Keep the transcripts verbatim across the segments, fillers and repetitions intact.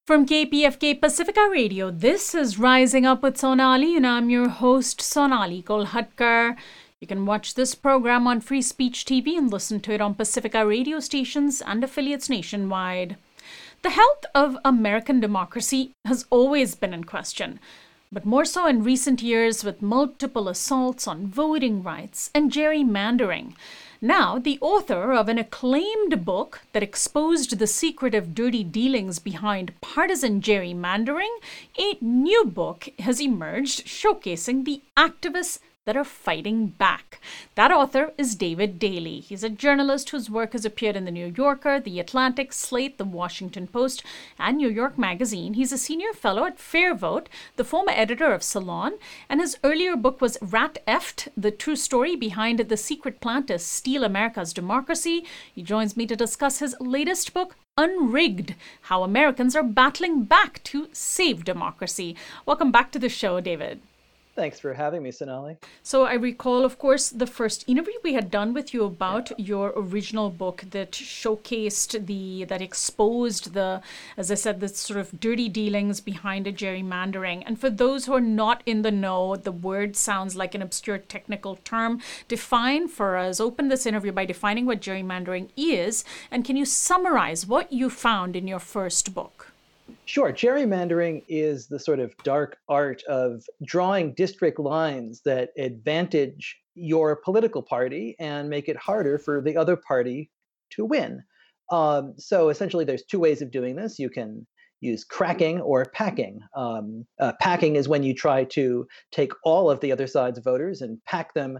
From K P F K Pacifica Radio, this is Rising Up with Sonali, and I'm your host, Sonali Kolhatkar. You can watch this program on Free Speech T V and listen to it on Pacifica radio stations and affiliates nationwide. The health of American democracy has always been in question, but more so in recent years with multiple assaults on voting rights and gerrymandering. Now, the author of an acclaimed book that exposed the secretive dirty dealings behind partisan gerrymandering, a new book has emerged showcasing the activists that are fighting back. That author is David Daley. He's a journalist whose work has appeared in The New Yorker, The Atlantic, Slate, The Washington Post, and New York Magazine. He's a senior fellow at Fair Vote, the former editor of Salon, and his earlier book was Rat Eft, the true story behind the secret plan to steal America's democracy. He joins me to discuss his latest book, Unrigged, How Americans Are Battling Back to Save Democracy. Welcome back to the show, David. Thanks for having me, Sonali. So I recall, of course, the first interview we had done with you about yeah. your original book that showcased the, that exposed the, as I said, the sort of dirty dealings behind a gerrymandering. And for those who are not in the know, the word sounds like an obscure technical term. Define for us, open this interview by defining what gerrymandering is. And can you summarize what you found in your first book? Sure. Gerrymandering is the sort of dark art of drawing district lines that advantage your political party and make it harder for the other party to win. Um, so essentially, there's two ways of doing this. You can use cracking or packing. Um, uh, packing is when you try to take all of the other side's voters and pack them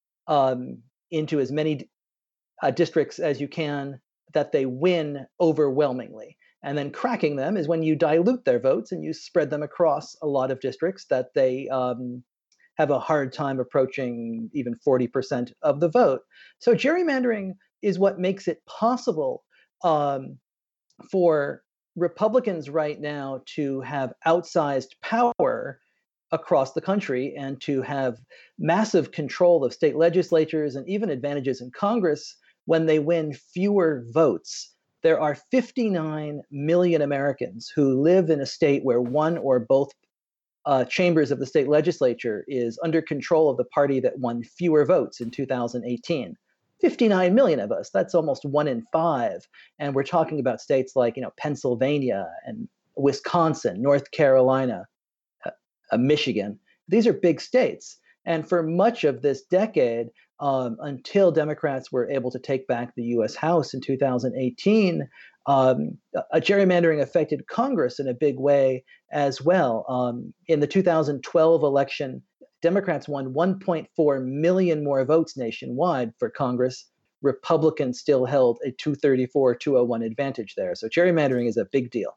um, into as many uh, districts as you can that they win overwhelmingly. And then cracking them is when you dilute their votes and you spread them across a lot of districts that they um, have a hard time approaching even forty percent of the vote. So gerrymandering is what makes it possible um, for Republicans right now to have outsized power across the country and to have massive control of state legislatures and even advantages in Congress when they win fewer votes. There are fifty-nine million Americans who live in a state where one or both uh, chambers of the state legislature is under control of the party that won fewer votes in two thousand eighteen. fifty-nine million of us, that's almost one in five. And we're talking about states like, you know, Pennsylvania and Wisconsin, North Carolina, uh, uh, Michigan. These are big states. And for much of this decade, um, until Democrats were able to take back the U S House in two thousand eighteen, um, a gerrymandering affected Congress in a big way as well. Um, in the two thousand twelve election, Democrats won one point four million more votes nationwide for Congress. Republicans still held a two thirty-four two oh one advantage there. So gerrymandering is a big deal.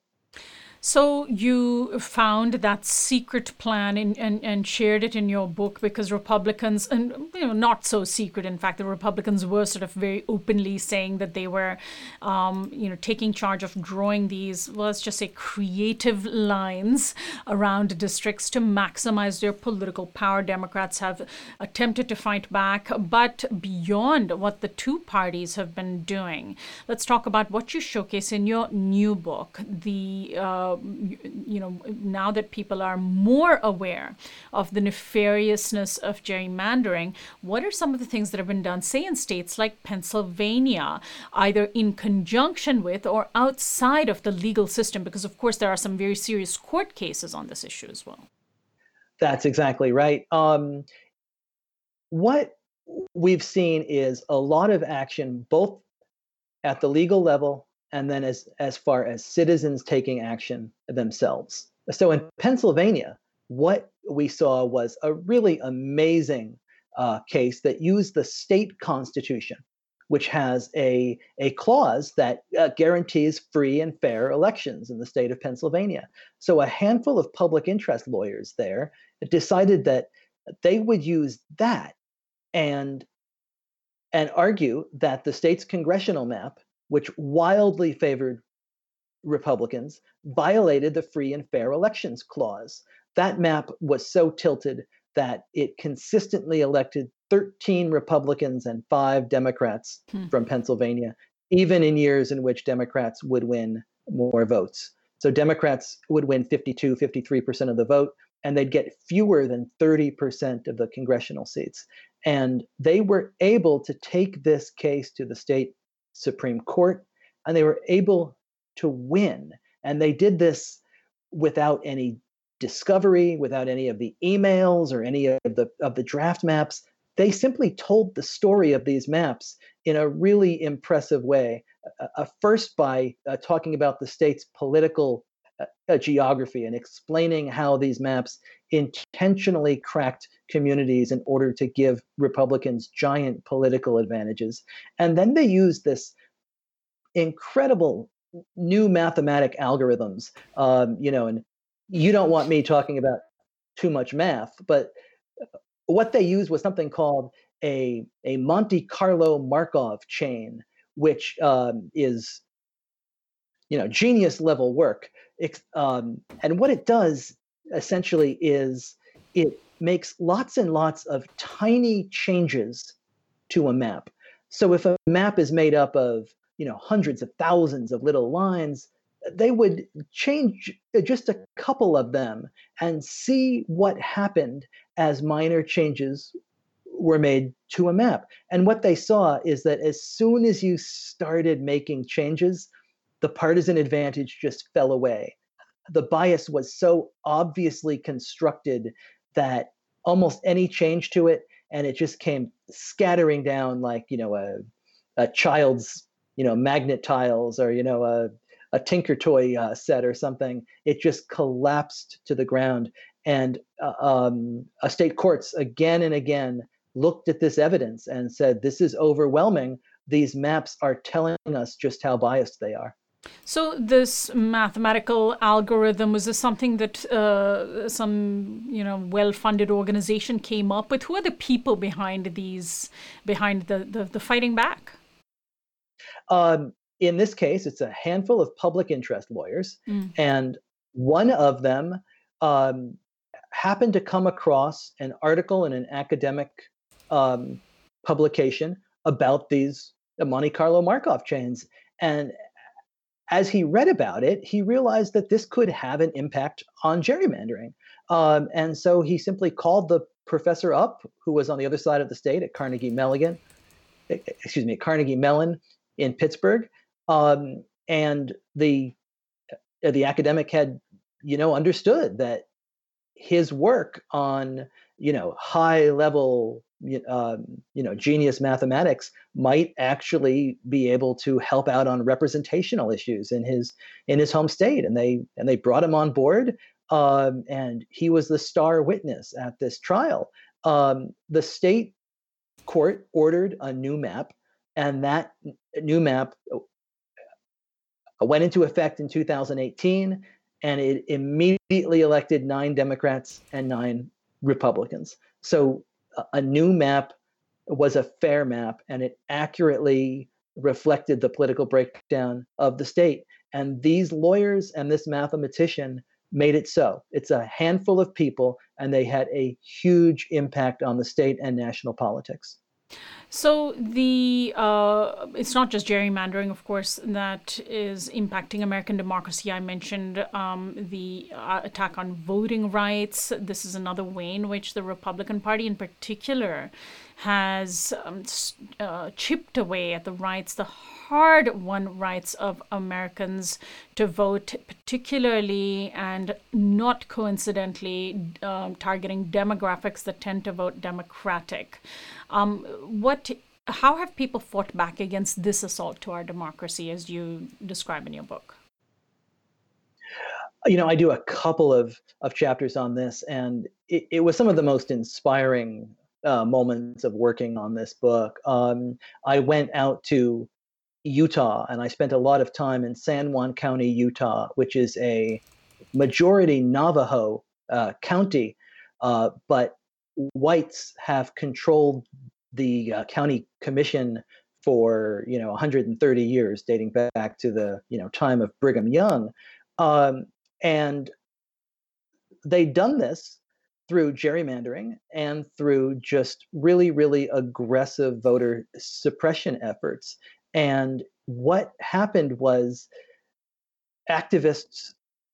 So you found that secret plan in, and, and shared it in your book because Republicans, and you know, not so secret, in fact, the Republicans were sort of very openly saying that they were, um, you know, taking charge of drawing these, well, let's just say creative lines around districts to maximize their political power. Democrats have attempted to fight back, but beyond what the two parties have been doing. Let's talk about what you showcase in your new book, the uh, you know, now that people are more aware of the nefariousness of gerrymandering, what are some of the things that have been done, say in states like Pennsylvania, either in conjunction with or outside of the legal system? Because, of course, there are some very serious court cases on this issue as well. That's exactly right. Um, what we've seen is a lot of action, both at the legal level and then as, as far as citizens taking action themselves. So in Pennsylvania, what we saw was a really amazing uh, case that used the state constitution, which has a, a clause that uh, guarantees free and fair elections in the state of Pennsylvania. So a handful of public interest lawyers there decided that they would use that and, and argue that the state's congressional map, which wildly favored Republicans, violated the free and fair elections clause. That map was so tilted that it consistently elected thirteen Republicans and five Democrats hmm. from Pennsylvania, even in years in which Democrats would win more votes. So Democrats would win fifty-two, fifty-three percent of the vote, and they'd get fewer than thirty percent of the congressional seats. And they were able to take this case to the state Supreme Court, and they were able to win. And they did this without any discovery, without any of the emails or any of the of the draft maps. They simply told the story of these maps in a really impressive way. Uh, uh, first, by uh, talking about the state's political uh, uh, geography and explaining how these maps intentionally cracked communities in order to give Republicans giant political advantages. And then they used this incredible new mathematic algorithms. Um, you know, and you don't want me talking about too much math, but what they used was something called a, a Monte Carlo Markov chain, which um, is, you know, genius level work. Um, and what it does essentially is it makes lots and lots of tiny changes to a map. So if a map is made up of, you know, hundreds of thousands of little lines, they would change just a couple of them and see what happened as minor changes were made to a map. And what they saw is that as soon as you started making changes, the partisan advantage just fell away. The bias was so obviously constructed that almost any change to it, and it just came scattering down like, you know, a, a child's, you know, magnet tiles, or, you know, a, a Tinker Toy uh, set or something. It just collapsed to the ground. And uh, um, uh, state courts again and again looked at this evidence and said, this is overwhelming. These maps are telling us just how biased they are. So this mathematical algorithm, was this something that uh, some, you know, well-funded organization came up with? Who are the people behind these, behind the, the, the fighting back? Um, in this case, it's a handful of public interest lawyers, mm. and one of them um, happened to come across an article in an academic um, publication about these Monte Carlo Markov chains. And as he read about it, he realized that this could have an impact on gerrymandering. Um, and so he simply called the professor up, who was on the other side of the state at Carnegie Mellon, excuse me, Carnegie Mellon in Pittsburgh. Um, and the the academic had, you know, understood that his work on, you know, high level, um, you know, genius mathematics might actually be able to help out on representational issues in his in his home state, and they and they brought him on board, um, and he was the star witness at this trial. Um, the state court ordered a new map, and that new map went into effect in two thousand eighteen, and it immediately elected nine Democrats and nine Republicans. So a new map was a fair map, and it accurately reflected the political breakdown of the state. And these lawyers and this mathematician made it so. It's a handful of people, and they had a huge impact on the state and national politics. So the uh, it's not just gerrymandering, of course, that is impacting American democracy. I mentioned um, the uh, attack on voting rights. This is another way in which the Republican Party in particular has um, uh, chipped away at the rights, the hard-won rights of Americans to vote, particularly and not coincidentally um, targeting demographics that tend to vote Democratic. Um, what, how have people fought back against this assault to our democracy, as you describe in your book? You know, I do a couple of, of chapters on this, and it, it was some of the most inspiring uh, moments of working on this book. Um, I went out to Utah, and I spent a lot of time in San Juan County, Utah, which is a majority Navajo uh, county, uh, but whites have controlled the uh, county commission for, you know, one hundred thirty years, dating back to the, you know, time of Brigham Young. Um, and they'd done this through gerrymandering and through just really, really aggressive voter suppression efforts. And what happened was activists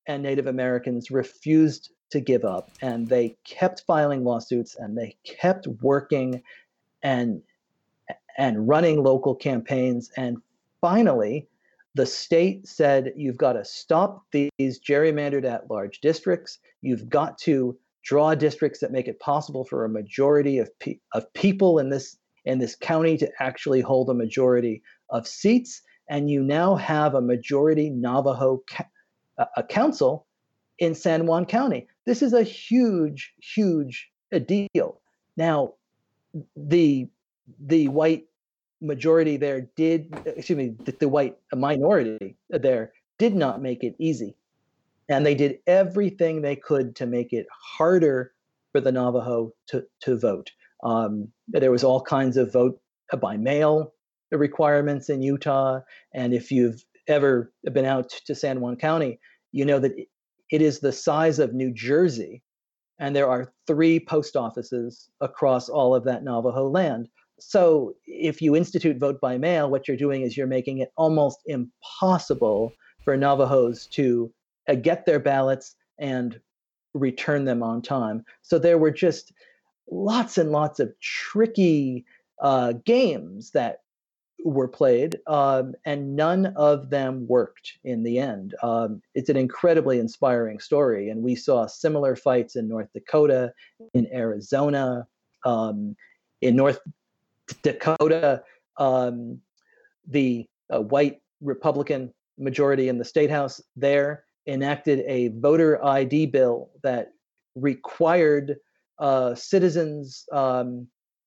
and Native Americans refused to give up, and they kept filing lawsuits, and they kept working and and running local campaigns. And finally, the state said, you've got to stop these gerrymandered at-large districts. You've got to draw districts that make it possible for a majority of pe- of people in this in this county to actually hold a majority of seats. And you now have a majority Navajo ca- a council in San Juan County. This is a huge, huge a deal. Now, the the white majority there did, excuse me, the, the white minority there did not make it easy. And they did everything they could to make it harder for the Navajo to, to vote. Um, there was all kinds of vote by mail requirements in Utah. And if you've ever been out to San Juan County, you know that it is the size of New Jersey. And there are three post offices across all of that Navajo land. So if you institute vote by mail, what you're doing is you're making it almost impossible for Navajos to uh, get their ballots and return them on time. So there were just lots and lots of tricky uh, games that were played, um, and none of them worked in the end. Um, it's an incredibly inspiring story, and we saw similar fights in North Dakota, in Arizona, um, in North Dakota. Um, the uh, white Republican majority in the state house there enacted a voter I D bill that required uh, citizens um,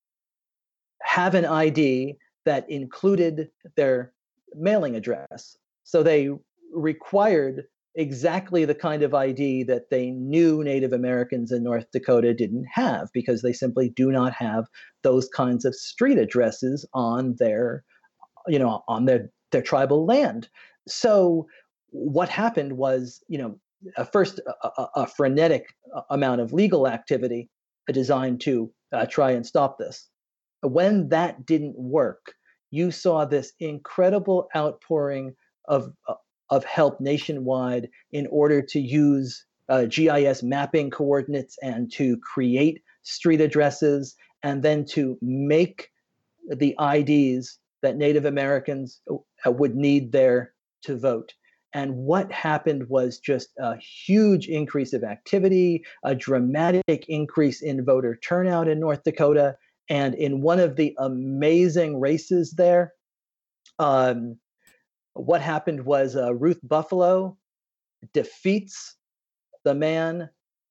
have an I D that included their mailing address. So they required exactly the kind of I D that they knew Native Americans in North Dakota didn't have, because they simply do not have those kinds of street addresses on their, you know, on their, their tribal land. So what happened was, you know, uh, first a, a, a frenetic amount of legal activity designed to uh, try and stop this. When that didn't work, you saw this incredible outpouring of, of help nationwide in order to use uh, G I S mapping coordinates and to create street addresses, and then to make the I Ds that Native Americans would need there to vote. And what happened was just a huge increase of activity, a dramatic increase in voter turnout in North Dakota. And in one of the amazing races there, um, what happened was uh, Ruth Buffalo defeats the man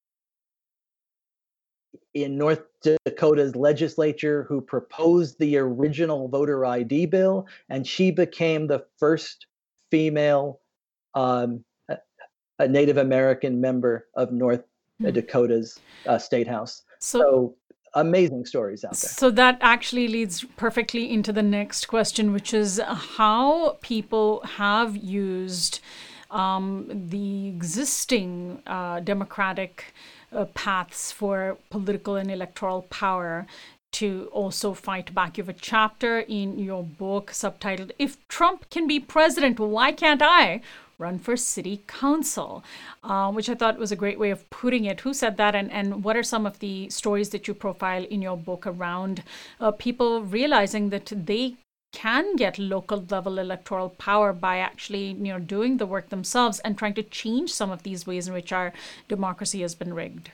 in North Dakota's legislature who proposed the original voter I D bill, and she became the first female um, a Native American member of North hmm. Dakota's uh, state house. So, so amazing stories out there. So that actually leads perfectly into the next question, which is how people have used um, the existing uh, democratic uh, paths for political and electoral power to also fight back. You have a chapter in your book subtitled, "If Trump Can Be President, Why Can't I Run for City Council?" Uh, which I thought was a great way of putting it. Who said that, and, and what are some of the stories that you profile in your book around uh, people realizing that they can get local level electoral power by actually, you know, doing the work themselves and trying to change some of these ways in which our democracy has been rigged?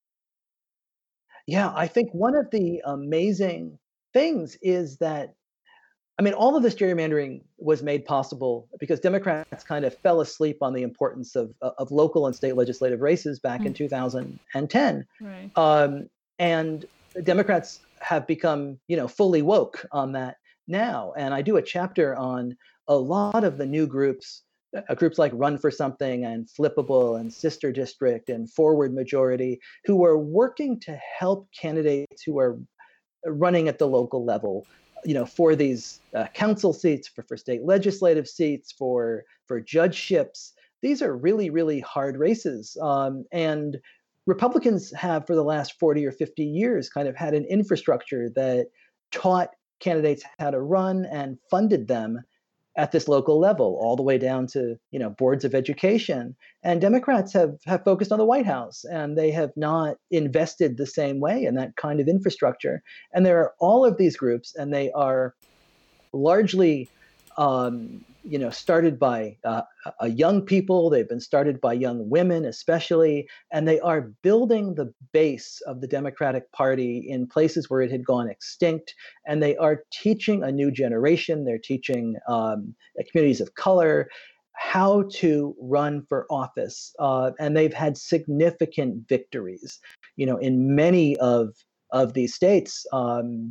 Yeah, I think one of the amazing things is that, I mean, all of this gerrymandering was made possible because Democrats kind of fell asleep on the importance of of local and state legislative races back mm. in two thousand ten. Right. Um, and Democrats have become, you know, fully woke on that now. And I do a chapter on a lot of the new groups, uh, groups like Run for Something and Flippable and Sister District and Forward Majority, who are working to help candidates who are running at the local level, you know, for these uh, council seats, for, for state legislative seats, for for judgeships. These are really, really hard races. Um, and Republicans have, for the last forty or fifty years, kind of had an infrastructure that taught candidates how to run and funded them at this local level, all the way down to, you know, boards of education. And Democrats have, have focused on the White House, and they have not invested the same way in that kind of infrastructure. And there are all of these groups, and they are largely, um, you know, started by uh, uh, young people. They've been started by young women, especially, and they are building the base of the Democratic Party in places where it had gone extinct. And they are teaching a new generation. They're teaching um, communities of color how to run for office, uh, and they've had significant victories. You know, in many of of these states, um,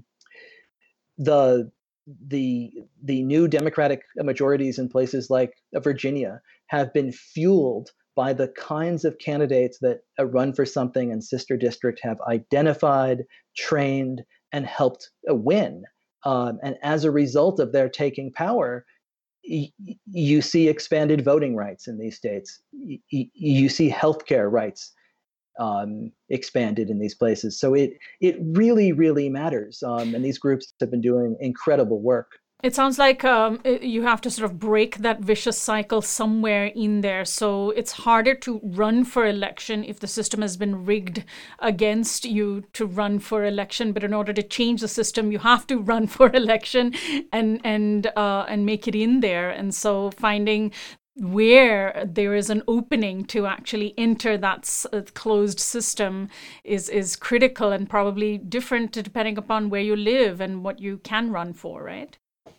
the the the new Democratic majorities in places like Virginia have been fueled by the kinds of candidates that uh, Run for Something and Sister District have identified, trained, and helped uh, win. Um, and as a result of their taking power, y- you see expanded voting rights in these states. Y- you see healthcare rights um, expanded in these places. So it it really, really matters. Um, and these groups have been doing incredible work. It sounds like um, you have to sort of break that vicious cycle somewhere in there. So it's harder to run for election if the system has been rigged against you to run for election. But in order to change the system, you have to run for election and and uh, and make it in there. And so finding where there is an opening to actually enter that s- uh, closed system is is critical, and probably different depending upon where you live and what you can run for, right?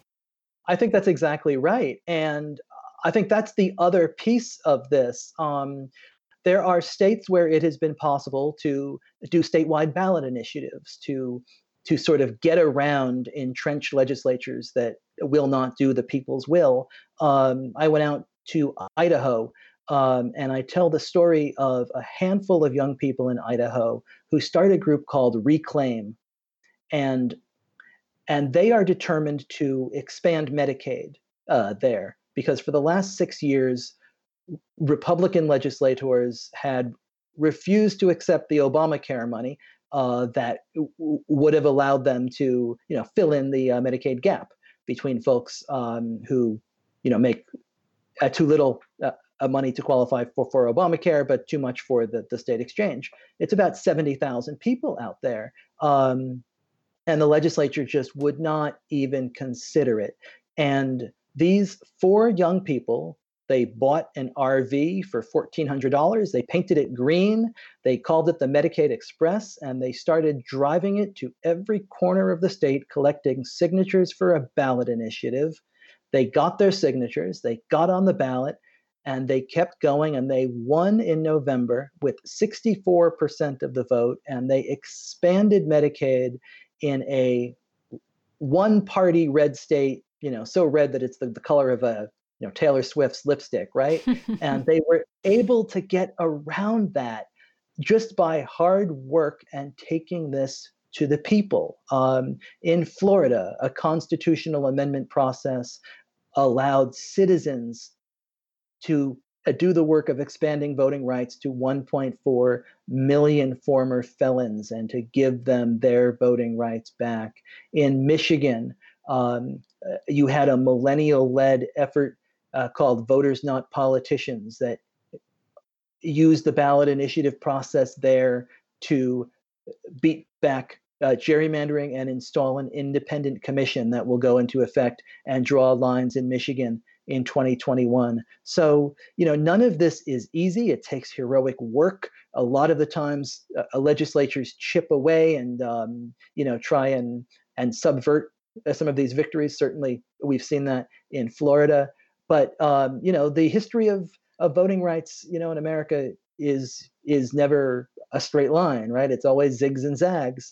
I think that's exactly right. And I think that's the other piece of this. Um, there are states where it has been possible to do statewide ballot initiatives to to sort of get around entrenched legislatures that will not do the people's will. Um, I went out to Idaho, um, and I tell the story of a handful of young people in Idaho who started a group called Reclaim, and and they are determined to expand Medicaid uh, there because for the last six years, Republican legislators had refused to accept the Obamacare money uh, that w- would have allowed them to, you know, fill in the uh, Medicaid gap between folks um, who, you know, make uh, too little uh, uh, money to qualify for, for Obamacare, but too much for the, the state exchange. It's about seventy thousand people out there. Um, and the legislature just would not even consider it. And these four young people, they bought an R V for fourteen hundred dollars. They painted it green. They called it the Medicaid Express, and they started driving it to every corner of the state, collecting signatures for a ballot initiative. They got their signatures, they got on the ballot, and they kept going, and they won in November with sixty-four percent of the vote, and they expanded Medicaid in a one party red state, you know, so red that it's the, the color of a, you know, Taylor Swift's lipstick, right? And they were able to get around that just by hard work and taking this to the people. Um, in Florida, a constitutional amendment process allowed citizens to uh, do the work of expanding voting rights to one point four million former felons and to give them their voting rights back. In Michigan, um, uh, you had a millennial led effort uh, called Voters Not Politicians that used the ballot initiative process there to beat back uh, gerrymandering and install an independent commission that will go into effect and draw lines in Michigan in twenty twenty-one. So, you know, none of this is easy. It takes heroic work. A lot of the times, uh, legislatures chip away and, um, you know, try and and subvert uh, some of these victories. Certainly, we've seen that in Florida. But um, you know, the history of of voting rights, you know, in America is is never a straight line, right? It's always zigs and zags.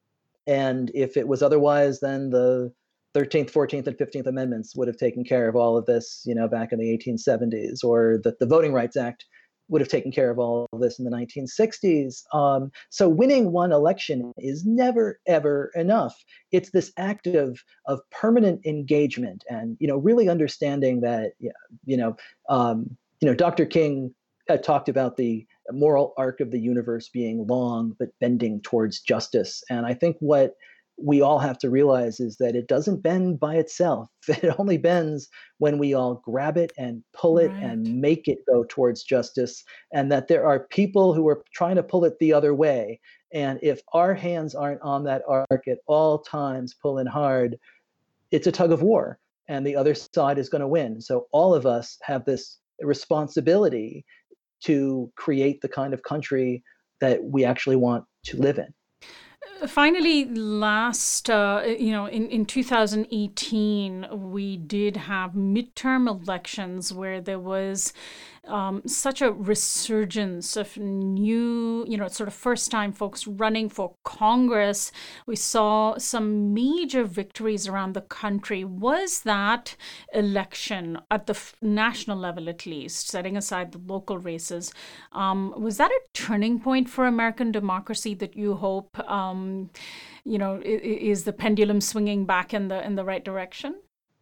And if it was otherwise, then the thirteenth, fourteenth, and fifteenth Amendments would have taken care of all of this, you know, back in the eighteen seventies, or that the Voting Rights Act would have taken care of all of this in the nineteen sixties. Um, so winning one election is never, ever enough. It's this act of, of permanent engagement and, you know, really understanding that, yeah, you know, um, you know, Doctor King uh, talked about the moral arc of the universe being long but bending towards justice. And I think what we all have to realize is that it doesn't bend by itself. It only bends when we all grab it and pull it Right. and make it go towards justice, and that there are people who are trying to pull it the other way. And if our hands aren't on that arc at all times, pulling hard, it's a tug of war, and the other side is going to win. So all of us have this responsibility to create the kind of country that we actually want to live in. Finally, last, uh, you know, in, in two thousand eighteen, we did have midterm elections where there was um, such a resurgence of new, you know, sort of first time folks running for Congress. We saw some major victories around the country. Was that election at the f- national level, at least, setting aside the local races, um, was that a turning point for American democracy that you hope, um, you know, is the pendulum swinging back in the in the right direction?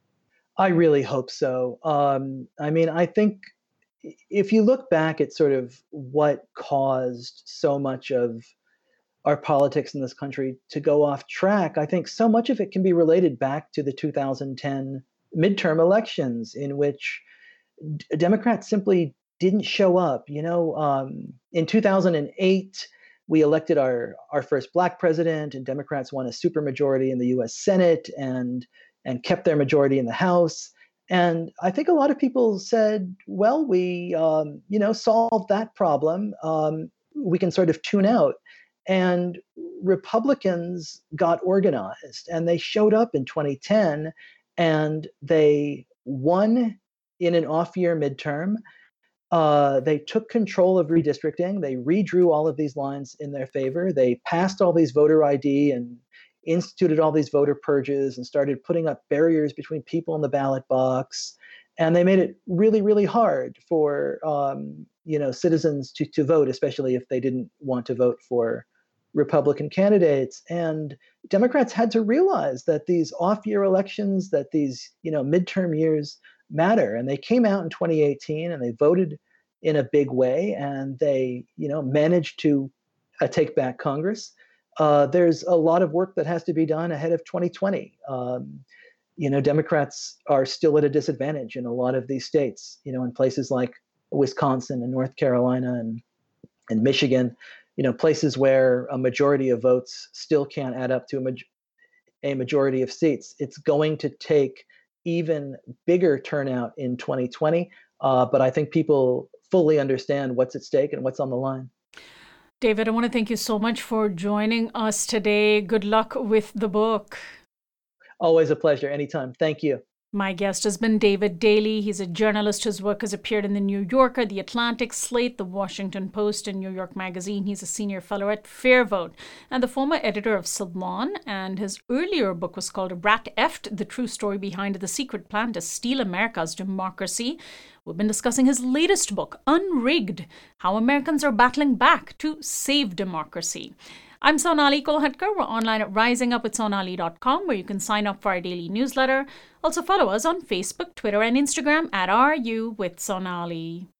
I really hope so. Um, I mean, I think if you look back at sort of what caused so much of our politics in this country to go off track, I think so much of it can be related back to the two thousand ten midterm elections, in which d- Democrats simply didn't show up. You know, um, in two thousand eight, we elected our our first black president, and Democrats won a supermajority in the U S Senate and and kept their majority in the House. And I think a lot of people said, "Well, we um, you know solved that problem. Um, we can sort of tune out." And Republicans got organized, and they showed up in twenty ten, and they won in an off-year midterm. Uh, they took control of redistricting. They redrew all of these lines in their favor. They passed all these voter I D and instituted all these voter purges and started putting up barriers between people in the ballot box. And they made it really, really hard for um, you know citizens to to vote, especially if they didn't want to vote for Republican candidates. And Democrats had to realize that these off-year elections, that these you know midterm years matter. And they came out in twenty eighteen and they voted in a big way, and they you know managed to uh, take back Congress. Uh, there's a lot of work that has to be done ahead of twenty twenty. Um, you know, Democrats are still at a disadvantage in a lot of these states. You know, in places like Wisconsin and North Carolina and and Michigan. You know, places where a majority of votes still can't add up to a, maj- a majority of seats. It's going to take even bigger turnout in twenty twenty. Uh, but I think people fully understand what's at stake and what's on the line. David, I want to thank you so much for joining us today. Good luck with the book. Always a pleasure. Anytime. Thank you. My guest has been David Daley. He's a journalist whose work has appeared in The New Yorker, The Atlantic, Slate, The Washington Post, and New York Magazine. He's a senior fellow at Fairvote and the former editor of Salon. And his earlier book was called Rat Effed, The True Story Behind the Secret Plan to Steal America's Democracy. We've been discussing his latest book, Unrigged, How Americans Are Battling Back to Save Democracy. I'm Sonali Kolhatkar. We're online at rising up with sonali dot com, where you can sign up for our daily newsletter. Also follow us on Facebook, Twitter, and Instagram at R U with Sonali.